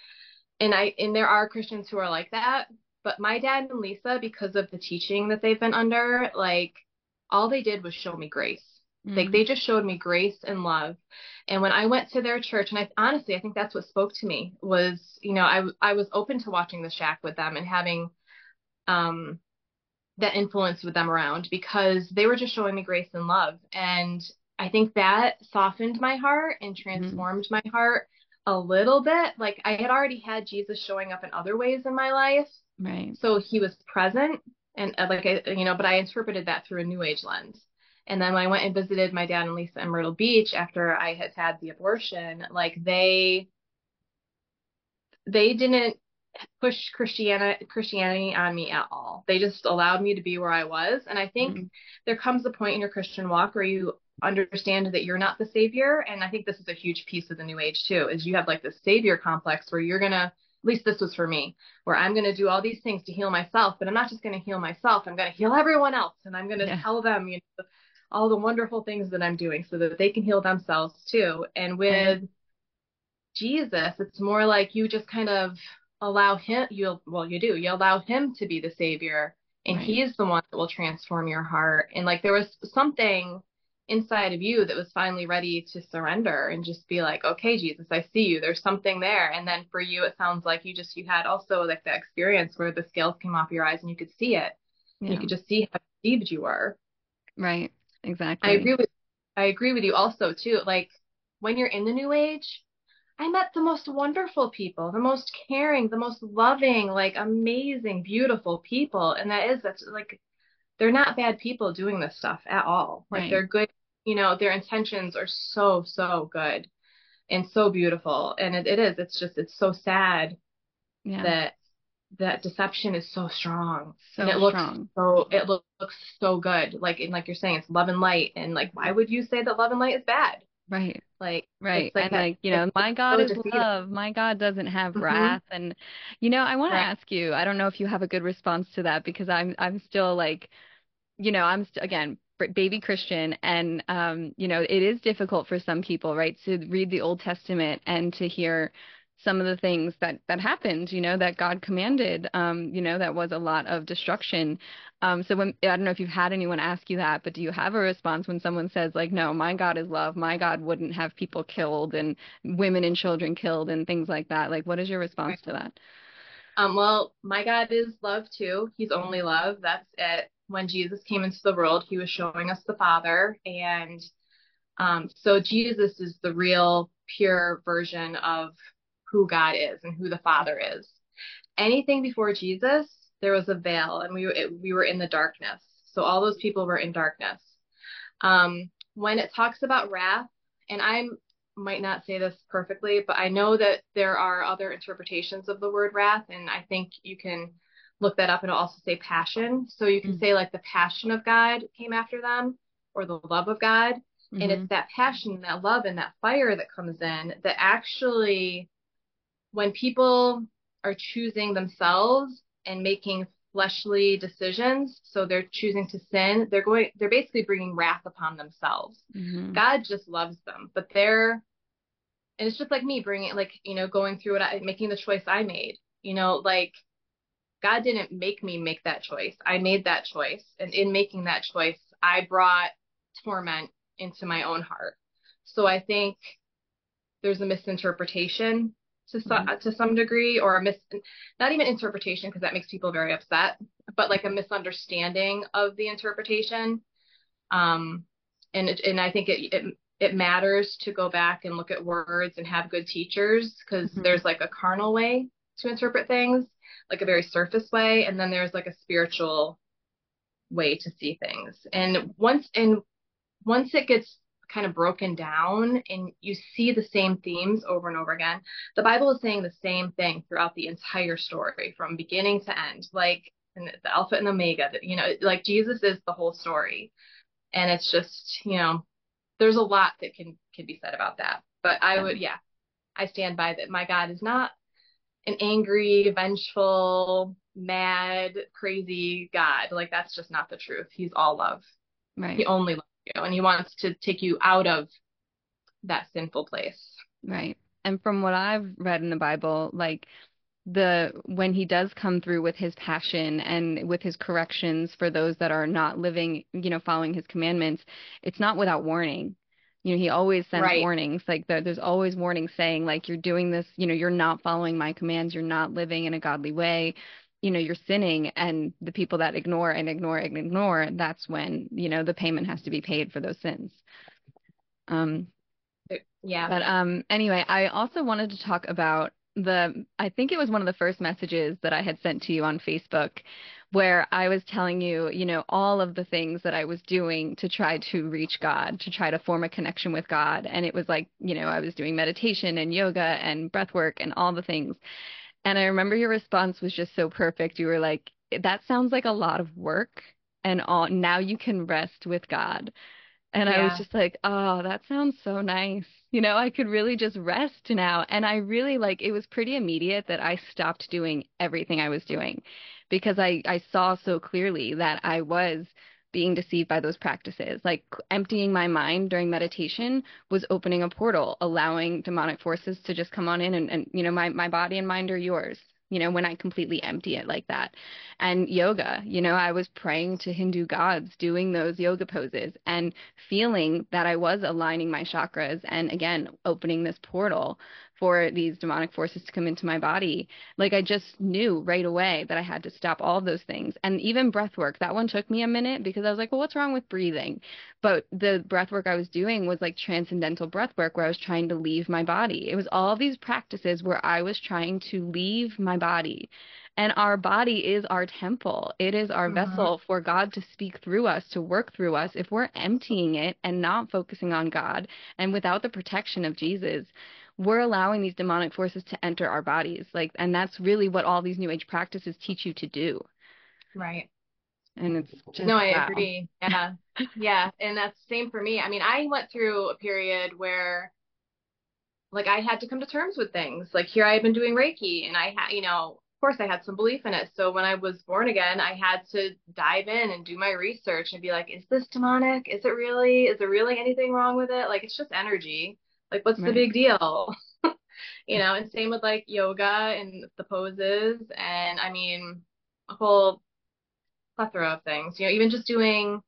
and there are Christians who are like that. But my dad and Lisa, because of the teaching that they've been under, like all they did was show me grace. Like mm, they just showed me grace and love. And when I went to their church, and I think that's what spoke to me was, I was open to watching The Shack with them and having um that influence with them around because they were just showing me grace and love. And I think that softened my heart and mm, transformed my heart a little bit. Like I had already had Jesus showing up in other ways in my life. right. So he was present and but I interpreted that through a new age lens. And then when I went and visited my dad and Lisa in Myrtle Beach after I had had the abortion, like they didn't push Christianity on me at all. They just allowed me to be where I was. And I think Mm, there comes a point in your Christian walk where you understand that you're not the savior. And I think this is a huge piece of the new age too, is you have like the savior complex where you're gonna, at least this was for me, where I'm gonna do all these things to heal myself, but I'm not just gonna heal myself, I'm gonna heal everyone else, and I'm gonna Yeah. tell them, all the wonderful things that I'm doing so that they can heal themselves too. And Right. with Jesus, it's more like you just kind of allow him, you do, you allow him to be the savior, and Right. he's the one that will transform your heart. And like there was something inside of you that was finally ready to surrender and just be like, okay, Jesus, I see you. There's something there. And then for you, it sounds like you had also like that experience where the scales came off your eyes and you could see it. And you Yeah. could just see how deceived you were. Right. I Exactly. agree with I agree with you also too. Like when you're in the new age, I met the most wonderful people, the most caring, the most loving, like amazing, beautiful people. And that's like, they're not bad people doing this stuff at all. Like Right. they're good, their intentions are so, so good and so beautiful. And it is, it's so sad Yeah. that that deception is so strong and So strong. it looks so good. Like you're saying, it's love and light. And like, why would you say that love and light is bad? Right. Like, Right. it's like And like, it's my God so is defeating. love. My God doesn't have Hmm. wrath. And, I want to Right. ask you, I don't know if you have a good response to that because I'm still like, again, baby Christian, and it is difficult for some people, right, to read the Old Testament and to hear some of the things that happened, that God commanded, that was a lot of destruction. So when I don't know if you've had anyone ask you that, but do you have a response when someone says like, no, my God is love, my God wouldn't have people killed and women and children killed and things like that? Like, what is your response to that? Well, my God is love too. He's only love. That's it. When Jesus came into the world, he was showing us the Father. And so Jesus is the real pure version of who God is and who the Father is. Anything before Jesus, there was a veil and we were in the darkness. So all those people were in darkness. When it talks about wrath, and I might not say this perfectly, but I know that there are other interpretations of the word wrath, and I think you can look that up and it'll also say passion. So you can say like the passion of God came after them or the love of God. And Mm-hmm. it's that passion, that love, and that fire that comes in that actually, when people are choosing themselves and making fleshly decisions, so they're choosing to sin, they're basically bringing wrath upon themselves. Mm-hmm. God just loves them, but and it's just like me bringing, like, going through making the choice I made, like God didn't make me make that choice. I made that choice. And in making that choice, I brought torment into my own heart. So I think there's a misinterpretation Mm-hmm. to some degree, or not even interpretation because that makes people very upset, but like a misunderstanding of the interpretation. Um, and I think it matters to go back and look at words and have good teachers, because Mm-hmm. there's like a carnal way to interpret things, like a very surface way, and then there's like a spiritual way to see things. And once it gets kind of broken down and you see the same themes over and over again, the Bible is saying the same thing throughout the entire story from beginning to end, like, and the Alpha and Omega, that, like Jesus is the whole story. And it's just, there's a lot that can be said about that. But Yeah. yeah, I stand by that. My God is not an angry, vengeful, mad, crazy God. Like that's just not the truth. He's all love. He Right. only loves you, and he wants to take you out of that sinful place. Right. And from what I've read in the Bible, like the when he does come through with his passion and with his corrections for those that are not living, following his commandments, it's not without warning. He always sends Right. warnings. Like there's always warnings saying like you're doing this, you're not following my commands, you're not living in a godly way. You're sinning, and the people that ignore and ignore and ignore, that's when, the payment has to be paid for those sins. Um, Yeah. but anyway, I also wanted to talk about I think it was one of the first messages that I had sent to you on Facebook where I was telling you, all of the things that I was doing to try to reach God, to try to form a connection with God. And it was like, I was doing meditation and yoga and breath work and all the things. And I remember your response was just so perfect. You were like, that sounds like a lot of work, and all now you can rest with God. And I was Yeah. just like, oh, that sounds so nice. You know, I could really just rest now. And I really like it was pretty immediate that I stopped doing everything I was doing because I saw so clearly that I was being deceived by those practices. Like emptying my mind during meditation was opening a portal, allowing demonic forces to just come on in and you know, my body and mind are yours. You know, when I completely empty it like that. And yoga, you know, I was praying to Hindu gods, doing those yoga poses and feeling that I was aligning my chakras and again, opening this portal for these demonic forces to come into my body. Like I just knew right away that I had to stop all of those things. And even breath work, that one took me a minute because I was like, well, what's wrong with breathing? But the breath work I was doing was like transcendental breath work where I was trying to leave my body. It was all these practices where I was trying to leave my body. And our body is our temple. It is our Hmm. vessel for God to speak through us, to work through us. If we're emptying it and not focusing on God and without the protection of Jesus, we're allowing these demonic forces to enter our bodies. Like, and that's really what all these new age practices teach you to do. Right. And it's No, just I wow. agree. Yeah. Yeah. And that's the same for me. I mean, I went through a period where like I had to come to terms with things. Like here I had been doing Reiki and I had, of course I had some belief in it. So when I was born again, I had to dive in and do my research and be like, is this demonic? Is it really? Is there really anything wrong with it? Like it's just energy. Like what's the Right. big deal? And same with like yoga and the poses and I mean a whole plethora of things. Even just doing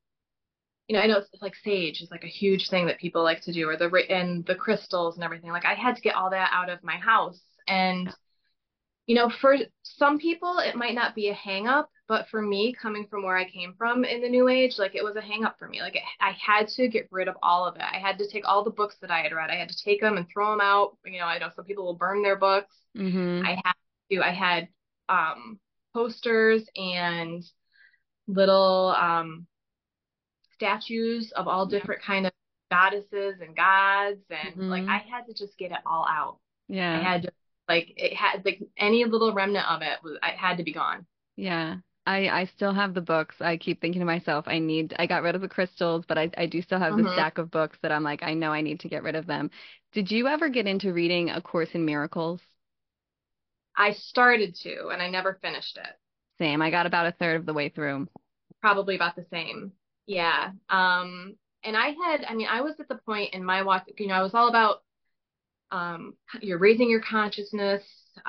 I know it's like sage is like a huge thing that people like to do, or and the crystals and everything. Like I had to get all that out of my house. And, for some people, it might not be a hang up, but for me, coming from where I came from in the new age, like it was a hang up for me. Like I had to get rid of all of it. I had to take all the books that I had read. I had to take them and throw them out. I know some people will burn their books. Mm-hmm. I had posters and little statues of all Yeah. different kind of goddesses and gods and like Mm-hmm. I had to just get it all out. I Yeah. had to like it had like any little remnant of it was I had to be gone. Yeah. I still have the books. I keep thinking to myself, I got rid of the crystals, but I do still have the Hmm. stack of books that I'm like, I know I need to get rid of them. Did you ever get into reading A Course in Miracles? I started to and I never finished it. Same. I got about a third of the way through. Probably about the same. Yeah. And I was at the point in my walk, I was all about you're raising your consciousness,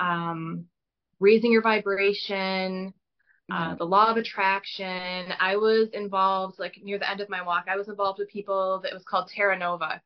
raising your vibration, Yeah. the law of attraction. I was involved, like near the end of my walk, I was involved with people that was called Terra Nova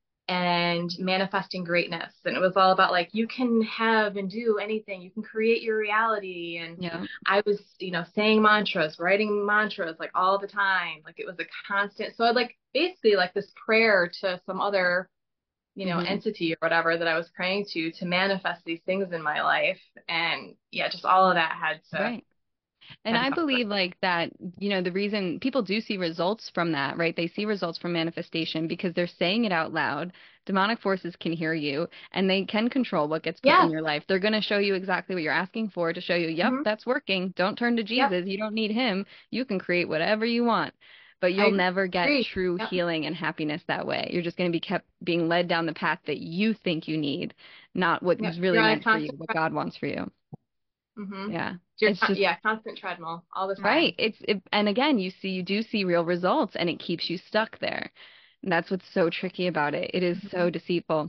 and manifesting greatness. And it was all about like, you can have and do anything, you can create your reality. And Yeah. I was, saying mantras, writing mantras like all the time. Like it was a constant. So I like basically like this prayer to some other Hmm. entity or whatever that I was praying to manifest these things in my life. And yeah, just all of that Right. And had to I come through. believe like that, you know, the reason people do see results from that, right? They see results from manifestation because they're saying it out loud. Demonic forces can hear you and they can control what gets put in Yes. your life. They're going to show you exactly what you're asking for to show you, yep, Hmm. that's working. Don't turn to Yep. Jesus. You don't need him. You can create whatever you want. But I you'll never get agree. true Yep. healing and happiness that way. You're just going to be kept being led down the path that you think you need, not what was Yep. really You're on a meant for you, constant. what God wants for you. Mm-hmm. Yeah. It's just Yeah, constant treadmill all the right. time. And again, you do see real results and it keeps you stuck there. And that's what's so tricky about it. It is Hmm. so deceitful,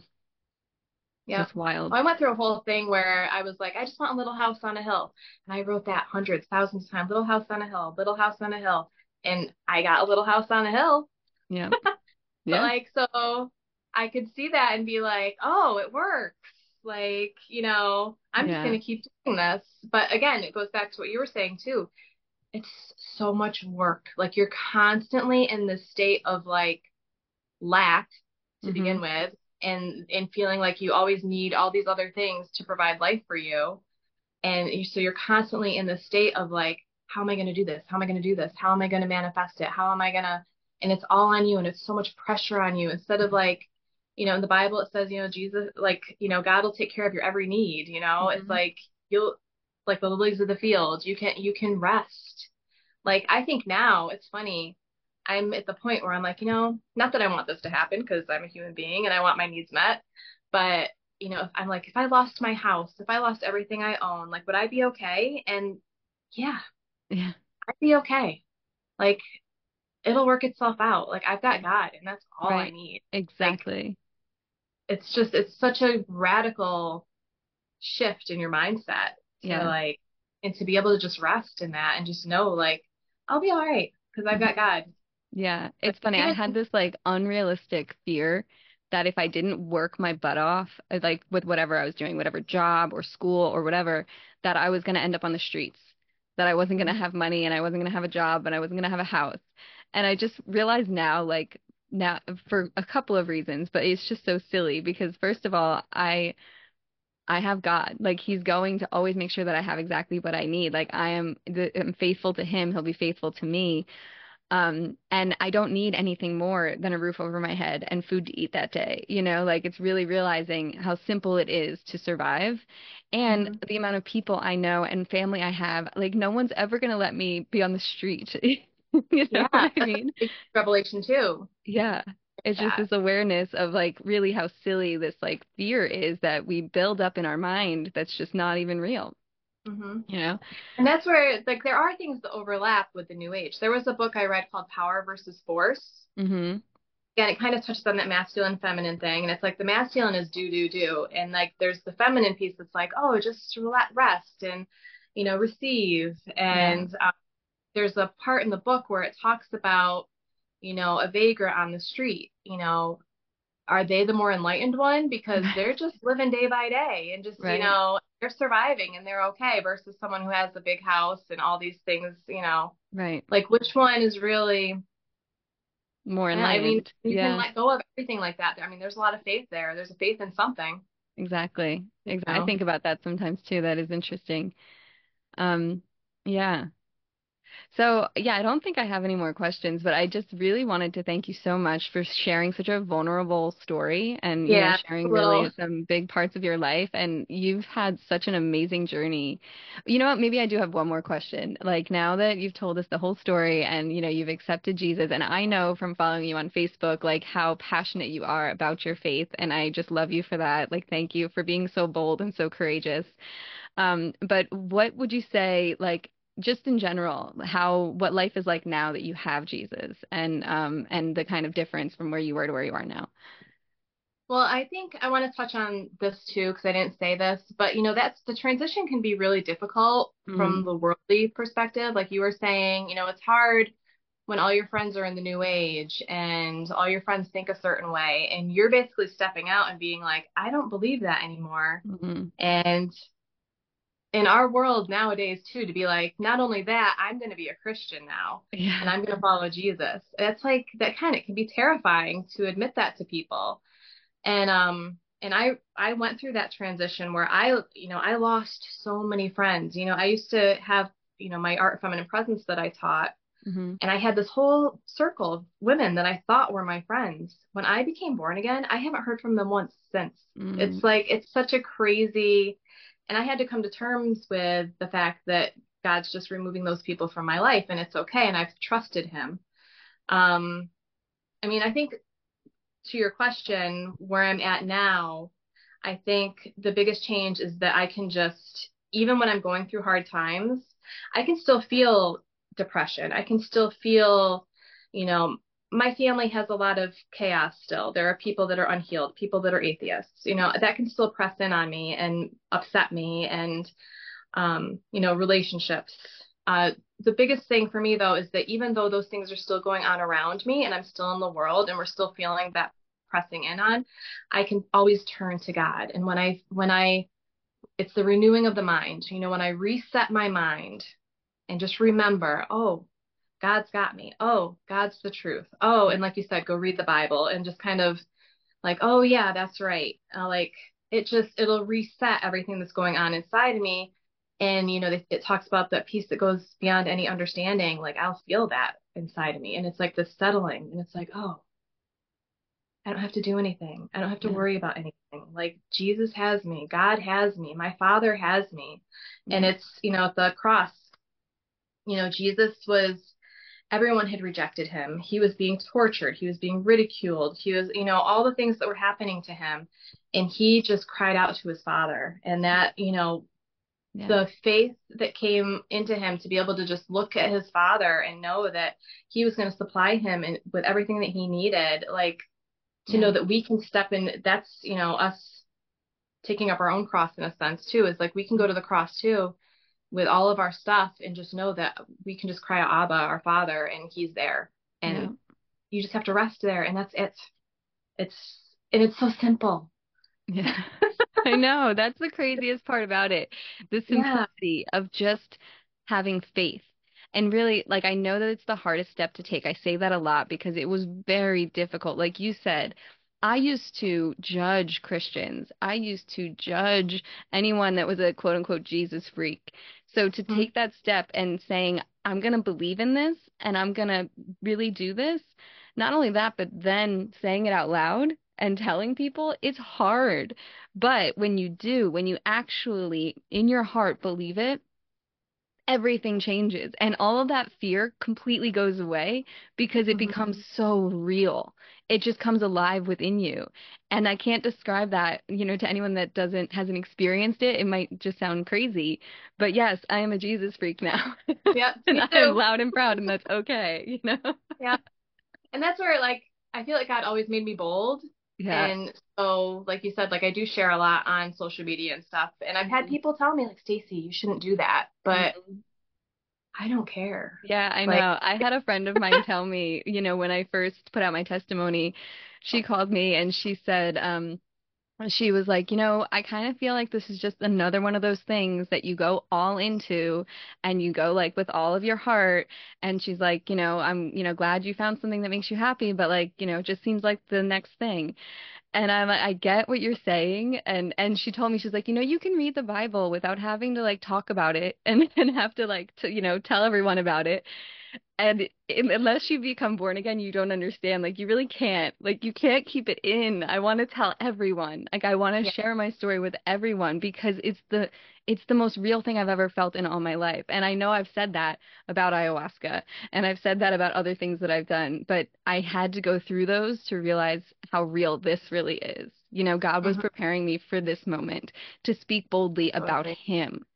Yep. just wild. Well, I went through a whole thing where I was like, I just want a little house on a hill. And I wrote that hundreds, thousands of times, little house on a hill, little house on a hill. And I got a little house on a hill. Yeah. But Yeah. like, so I could see that and be like, oh, it works. Like, I'm just Yeah. going to keep doing this. But again, it goes back to what you were saying too. It's so much work. Like you're constantly in this state of like lack to Mm-hmm. begin with and feeling like you always need all these other things to provide life for you. And so you're constantly in the state of like, how am I going to do this? How am I going to do this? How am I going to manifest it? How am I going to, and it's all on you and it's so much pressure on you instead of like, in the Bible, it says, Jesus, like, God will take care of your every need, it's Mm-hmm. like, you'll, like the lilies of the field, you can rest. Like, I think now it's funny. I'm at the point where I'm like, not that I want this to happen because I'm a human being and I want my needs met, but I'm like, if I lost my house, if I lost everything I own, like, would I be okay? And yeah, Yeah. I'd be okay. Like, it'll work itself out. Like, I've got God, and that's all I Right. need. Like, Exactly. it's such a radical shift in your mindset to Yeah. like, and to be able to just rest in that and just know, like, I'll be all right because I've got God. Yeah, Like, it's funny. I even, had this like unrealistic fear that if I didn't work my butt off, like with whatever I was doing, whatever job or school or whatever, that I was going to end up on the streets, that I wasn't going to have money and I wasn't going to have a job and I wasn't going to have a house. And I just realized now, like now for a couple of reasons, but it's just so silly because first of all, I have God. Like he's going to always make sure that I have exactly what I need. Like I'm faithful to him, he'll be faithful to me. And I don't need anything more than a roof over my head and food to eat that day. Like it's really realizing how simple it is to survive and Mhm. the amount of people I know and family I have. Like no one's ever going to let me be on the street. You know Yeah, what I that's a mean? big revelation too. Yeah. It's just That. this awareness of like really how silly this like fear is that we build up in our mind that's just not even real, hmm you know? And that's where, like, there are things that overlap with the New Age. There was a book I read called Power versus Force. Mm-hmm. And it kind of touches on that masculine feminine thing. And it's like the masculine is do, do, do. And like there's the feminine piece that's like, oh, just rest and, receive. Yeah. And there's a part in the book where it talks about, a vagrant on the street, are they the more enlightened one? Because they're just living day by day and just, Right. they're surviving and they're okay versus someone who has a big house and all these things, Right. like which one is really, More I mean, enlightened. you can Yeah. let go of everything like that. I mean, there's a lot of faith there. There's a faith in something, Exactly. you I know. think about that sometimes too. That is interesting. Um, yeah. So, yeah, I don't think I have any more questions, but I just really wanted to thank you so much for sharing such a vulnerable story and, Yeah, a sharing little. really some big parts of your life. And you've had such an amazing journey. You know what? Maybe I do have one more question. Like now that you've told us the whole story and, you've accepted Jesus, and I know from following you on Facebook, like how passionate you are about your faith. And I just love you for that. Like, thank you for being so bold and so courageous. But what would you say, like, just in general, what life is like now that you have Jesus and the kind of difference from where you were to where you are now? Well, I think I want to touch on this too because I didn't say this, but that's the transition can be really difficult from Mm, the worldly perspective. Like you were saying, it's hard when all your friends are in the new age and all your friends think a certain way and you're basically stepping out and being like, I don't believe that anymore. mm, And in our world nowadays too, to be like, not only that, I'm going to be a Christian now and yeah. I'm going to follow Jesus. It's like that kind of can be terrifying to admit that to people. And I went through that transition where I lost so many friends. I used to have, my art feminine presence that I taught. Hmm. And I had this whole circle of women that I thought were my friends. When I became born again, I haven't heard from them once since. Mm, It's like, it's such a crazy, and I had to come to terms with the fact that God's just removing those people from my life and it's okay. And I've trusted him. Um, I mean, I think to your question, where I'm at now, I think the biggest change is that I can just, even when I'm going through hard times, I can still feel depression. I can still feel, you know, my family has a lot of chaos still. There are people that are unhealed, people that are atheists, that can still press in on me and upset me and, relationships. The biggest thing for me though is that even though those things are still going on around me and I'm still in the world and we're still feeling that pressing in on, I can always turn to God. And it's the renewing of the mind. When I reset my mind and just remember, oh, God's got me. Oh, God's the truth. Oh, and like you said, go read the Bible and just kind of like, oh yeah, that's right. Like it'll reset everything that's going on inside of me. And it talks about that peace that goes beyond any understanding. Like I'll feel that inside of me, and it's like this settling, and it's like, oh, I don't have to do anything. I don't have to yeah. worry about anything. Like Jesus has me, God has me, my Father has me, and Yeah. it's at the cross. Jesus was. everyone had rejected him. He was being tortured. He was being ridiculed. He was, all the things that were happening to him. And he just cried out to his father. And that, Yeah. the faith that came into him to be able to just look at his father and know that he was going to supply him and with everything that he needed, like to know Yeah. that we can step in. That's, us taking up our own cross in a sense too, is like we can go to the cross too with all of our stuff and just know that we can just cry out Abba, our Father, and He's there. Yeah. And you just have to rest there, and that's it. It's and it's so simple. Yeah. I know. That's the craziest part about it. The Yeah. simplicity of just having faith. And really, like, I know that it's the hardest step to take. I say that a lot because it was very difficult. Like you said, I used to judge Christians. I used to judge anyone that was a quote unquote Jesus freak. So to Mhm. take that step and saying, I'm going to believe in this and I'm going to really do this, not only that, but then saying it out loud and telling people, it's hard. But when you do, when you actually in your heart believe it, everything changes. And all of that fear completely goes away because it Mhm. becomes so real. It just comes alive within you. And I can't describe that, to anyone that hasn't experienced it. It might just sound crazy. But yes, I am a Jesus freak now. Yep, And me I am too. loud and proud, and that's okay. Yeah. And that's where like I feel like God always made me bold. Yeah. And so, like you said, like I do share a lot on social media and stuff. And I've had Mhm. people tell me, like, Stacey, you shouldn't do that. But Mhm. I don't care. Yeah, I Like, know. I had a friend of mine tell me, when I first put out my testimony, she called me and she said, she was like, I kind of feel like this is just another one of those things that you go all into and you go like with all of your heart. And she's like, I'm, glad you found something that makes you happy, but like, it just seems like the next thing. And I'm like, I get what you're saying. And she told me, she's like, you can read the Bible without having to like talk about it and have to like to, tell everyone about it. And unless you become born again, you don't understand. Like, you really can't. Like, you can't keep it in. I want to tell everyone. Like, I want to yeah. share my story with everyone because it's the most real thing I've ever felt in all my life. And I know I've said that about ayahuasca, and I've said that about other things that I've done, but I had to go through those to realize how real this really is. God was Mhm. preparing me for this moment to speak boldly about Absolutely. Him,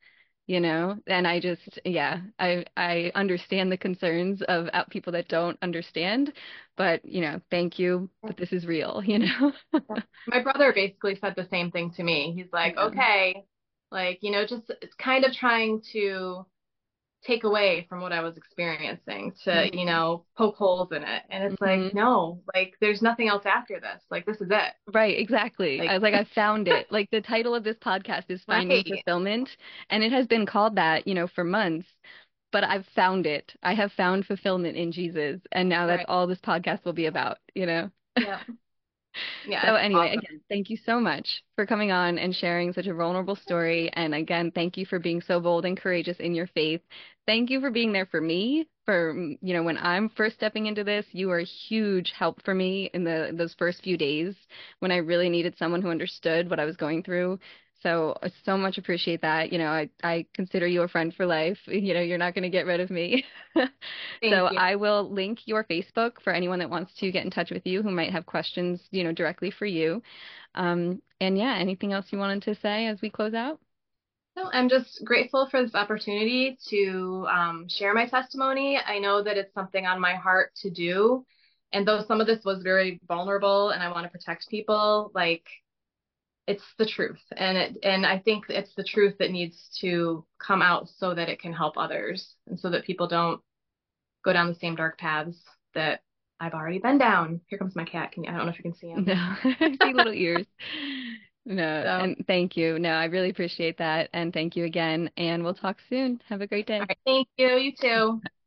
and I just, yeah, I understand the concerns of people that don't understand, but thank you, but this is real. Yeah. My brother basically said the same thing to me. He's like, Yeah. okay, like, just kind of trying to take away from what I was experiencing to, Hmm. poke holes in it. And it's like, Hmm. no, like, there's nothing else after this. Like, this is it. Right, exactly. I Like, was like, I found it. Like, the title of this podcast is Finding right. Fulfillment, and it has been called that, for months, but I've found it. I have found fulfillment in Jesus, and now that's Right. all this podcast will be about. Yeah. Yeah. So It's anyway, awesome. again, thank you so much for coming on and sharing such a vulnerable story. And again, thank you for being so bold and courageous in your faith. Thank you for being there for me. For, when I'm first stepping into this, you were a huge help for me in those first few days when I really needed someone who understood what I was going through. So I so much appreciate that. I consider you a friend for life. You're not going to get rid of me. Thank So you. I will link your Facebook for anyone that wants to get in touch with you who might have questions, directly for you. And yeah, anything else you wanted to say as we close out? So I'm just grateful for this opportunity to share my testimony. I know that it's something on my heart to do. And though some of this was very vulnerable and I want to protect people, like it's the truth. And I think it's the truth that needs to come out so that it can help others and so that people don't go down the same dark paths that I've already been down. Here comes my cat. I don't know if you can see him. No, I see little ears. No, So, all and thank you. No, I really appreciate that. And thank you again. And we'll talk soon. Have a great day. right. Thank you. You too.